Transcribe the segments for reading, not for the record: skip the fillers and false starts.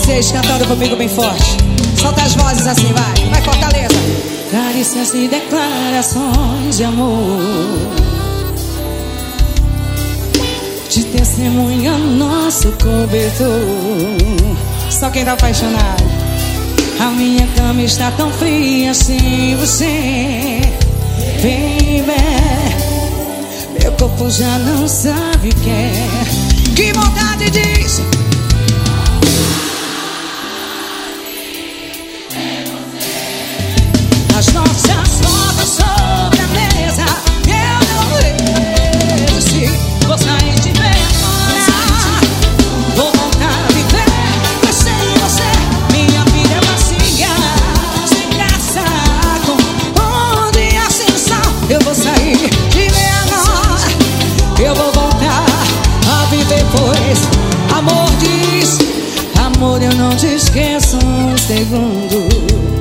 vocês cantando comigo bem forte. Solta as vozes assim, vai. Vai, Fortaleza. Carícias e declarações de amor, de testemunha nosso cobertor. Só quem tá apaixonado. A minha cama está tão fria sem você, baby. Meu corpo já não sabe o que é. Que vontade disso. As nossas fotos sobre a mesa, eu não resisti. Vou sair de vergonha, vou voltar a viver, mas sem você minha vida é vazia, sem graça, com onde a sensação. Eu vou sair de vergonha, eu vou voltar a viver, pois amor diz, amor eu não te esqueço um segundo.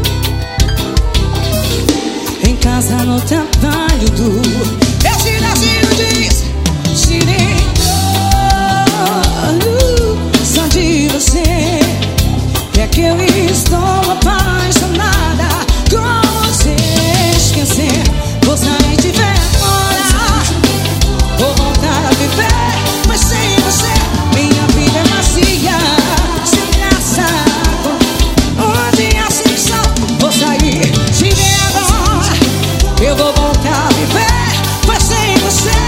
Em casa, no trabalho duro, eu te nascido diz, te olho só de você. É que eu estou apaixonada com você. Esquecer, vou sair de vergonha, vou voltar a viver, mas sem você minha vida é vazia, sem graça, onde a sensação. Vou sair de vergonha, eu vou voltar a viver, mas sem você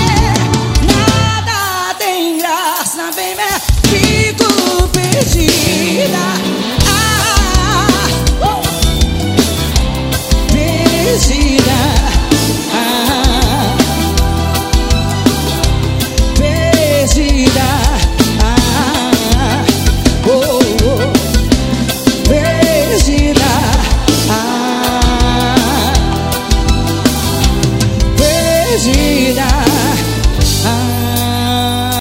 nada tem graça, baby. Fico perdida, perdida, perdida, oh, oh, perdida, perdida.